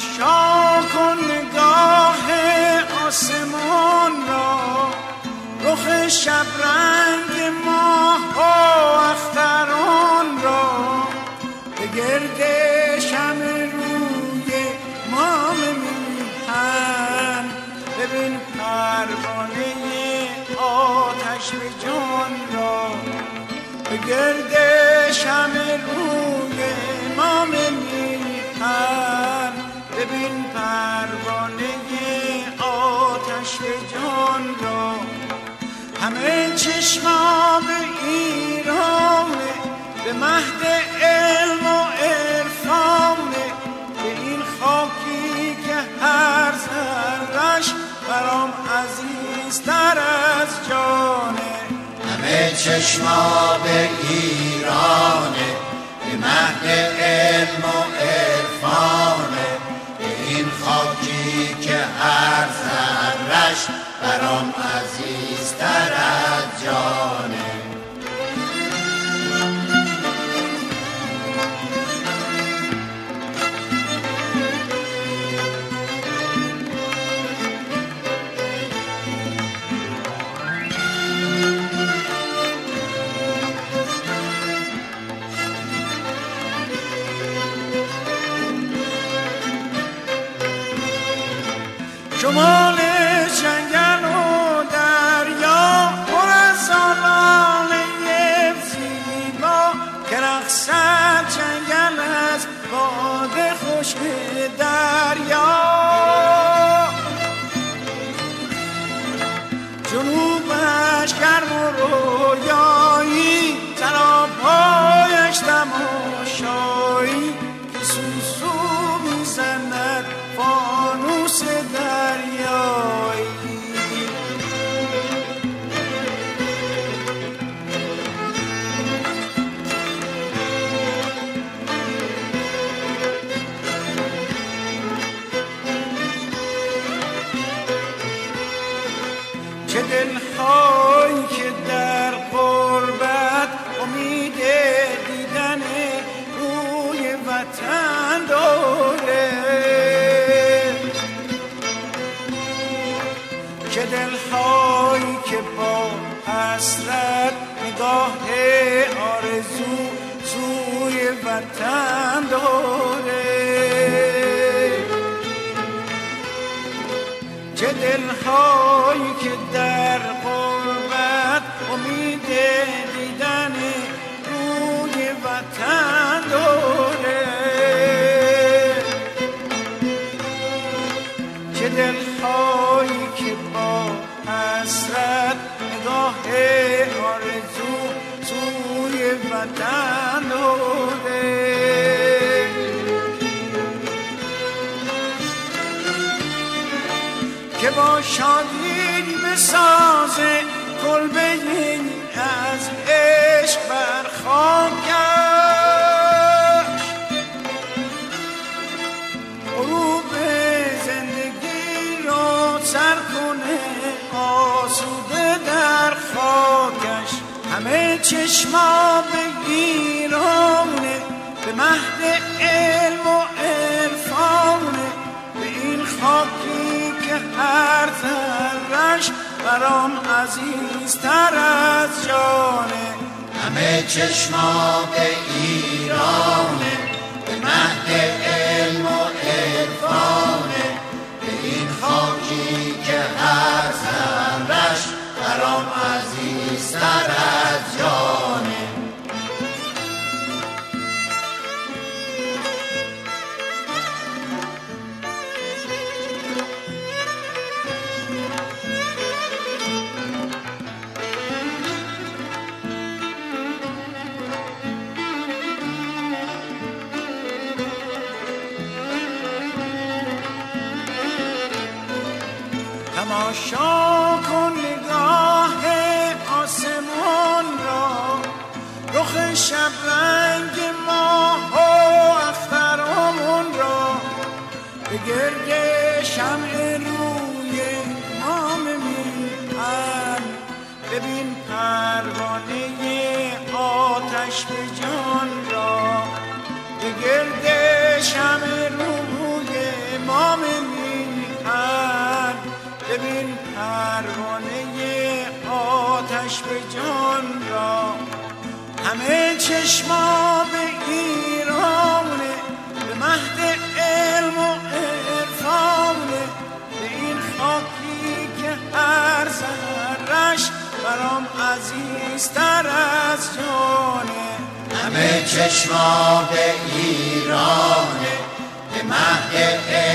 تماشا کن نگاه آسمان را، رخ شبرنگ ماه و اختران را، به گرد شمع روی ماه میهن. ببین پروانه آتش به جان را، به گرد شمع روی ماه میهن. ببین پروانه آتش به جان را. همه چشما به ایرانه، به مهد علم و عرفانه، به این خاکی که هر ذره‌اش برام عزیزتر از جانه. همه چشما به ایرانه، به مهد علم و عرفانه، به این خاکی که هر ذره‌اش برام عزیزتر از جانه. شمال جنگل و دریا پر از آلانه زیبا، که رقصد جنگل از باد خشک دریا. جنوبش گرم و رویایی، سراپایش تماشایی، که سوسو میزند فانوس دریایی. چه دلهایی که در غربت امید دیدن روی وطن داره، چه دلهایی که با حسرت نگاه آرزو سوی وطن داره، چه دلهایی که در غربت امید دیدن روی وطن داره، چه دلهایی که با حسرت نگاه آرزو سوی وطن داره. که با شادی بسازه کلبه از عشق بر خاکش، غروب زندگی رو سر کنه آسوده در خاکش. همه چشما به ایرانه، به مهد علم و عرفانه، به این خاکی که هر ذره‌اش برام عزیزتر از جانه. همه چشما به ایرانه، به مهد علم و عرفانه، به این خاکی که هر ذره‌اش برام عزیزتر از جانه. تماشا کن نگاه آسمان را، رخ شبرنگ ماه و اخترامون را، به گرد شمع روی ماه میهن. ببین پروانه آتش به جان را، به گرد شمع روی پروانه آتش به جان را. همه چشما به ایرانه، به مهد علم و عرفانه، به این خاکی که هر ذره‌اش برام عزیزتر از جانه. همه چشما به ایرانه، به مهد